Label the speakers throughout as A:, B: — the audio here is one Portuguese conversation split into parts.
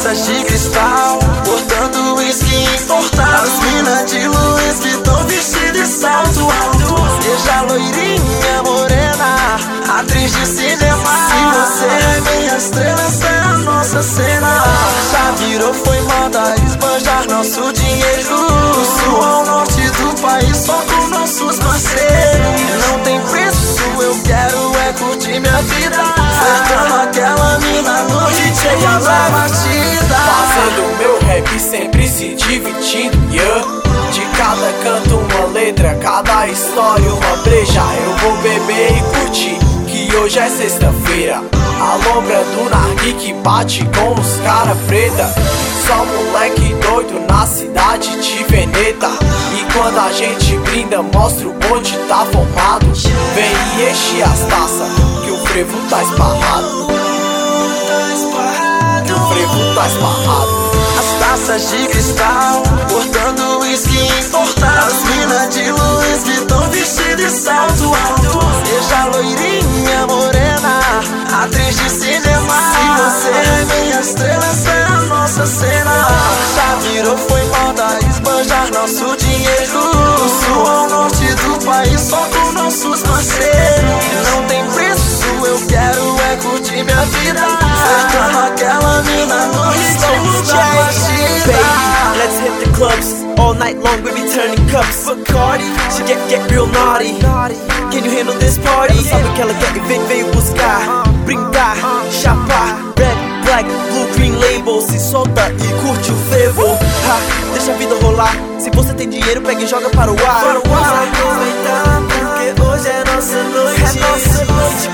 A: taças de cristal, portando uísque importado. As minas de Louis Vuitton vestido de salto alto. Seja loirinha, morena, atriz de cinema. Se você é minha estrela, essa é a nossa cena. Já virou, foi moda esbanjar nosso dinheiro. Do sul ao norte do país, só com nossos parceiros. Não tem preço, eu quero é curtir minha vida. Flertando aquela mina no DJ, a batida.
B: Fazendo meu rap, sempre se divertindo, yeah. De cada canto uma letra, cada história uma breja. Eu vou beber e curtir, que hoje é sexta-feira. A lombra do nargui que bate com os cara preta. Só moleque doido na cidade de Veneta. E quando a gente brinda, mostra o bonde tá formado. Vem e enche as taças, que o frevo tá esparrado. Que o frevo tá esparrado.
A: As taças de cristal, portando uísque importado. As minas de Louis Vuitton vestido de salto alto. Seja loirinha, morena, atriz de cinema. Se você é minha estrela, essa é a nossa cena. Já virou, foi moda esbanjar nosso dinheiro. Do sul ao norte do país, só com nossos parceiros. Não tem preço, eu quero é curtir minha vida. Flertando aquela mina no ritmo da batida.
C: Baby, let's hit the clubs all night long, we be turning cups. Bacardi, she get real naughty. Can you handle this party? Ela sabe que ela quer e veio buscar, brindar, chapar. Red, black, blue, green label. Se solta e curte o fervo. Deixa a vida rolar. Se você tem dinheiro, pega e joga para o ar. Vamos aproveitar, porque hoje é nossa noite. É nossa noite,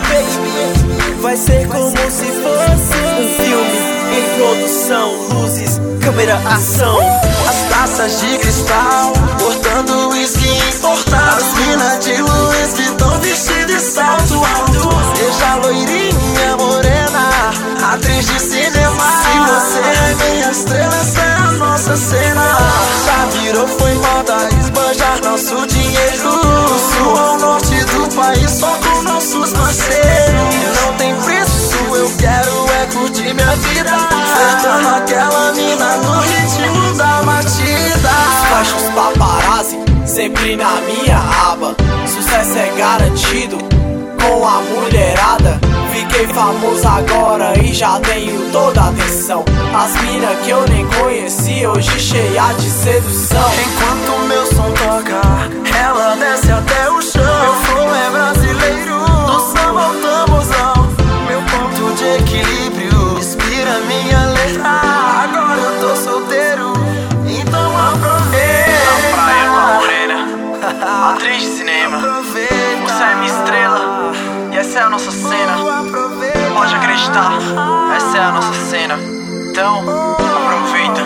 C: baby. Vai ser como se fosse um filme em produção, luzes, câmera, ação.
A: As taças de cristal, portando uísque importado. As minas de Louis Vuitton vestido de salto alto. Seja loirinha, morena, atriz de cinema. Se você é minha estrela, essa é a nossa cena. Já virou, foi moda esbanjar nosso dinheiro. Do sul ao norte do país, só com nossos parceiros. Não tem preço, eu quero é curtir minha vida. Flertando aquela mina no ritmo da batida.
B: Cachos paparazzi, sempre na minha aba. Sucesso é garantido com a mulherada. Fiquei famoso agora e já tenho toda a atenção. As minas que eu nem conheci, hoje cheia de sedução.
A: Enquanto meu som toca, ela desce até o chão. Meu flow é brasileiro, do samba ao tamborzão. Meu ponto de equilíbrio inspira minha letra. Agora eu tô solteiro, então aproveita.
B: Na praia com a morena, atriz de cinema. Você é minha estrela e essa é a nossa cena. Pode acreditar, essa é a nossa cena. Então, aproveita,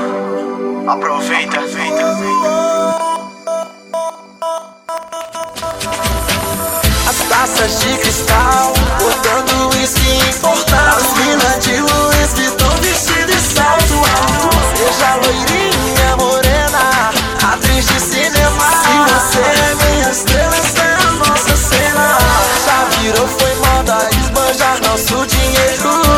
B: aproveita,
A: As taças de cristal, portando uísque importado. As minas de Louis Vuitton vestido de salto alto. Seja loirinha, morena, atriz de cinema. Se você é minha estrela, essa é a nossa cena. Já virou, foi moda esbanjar nosso dinheiro.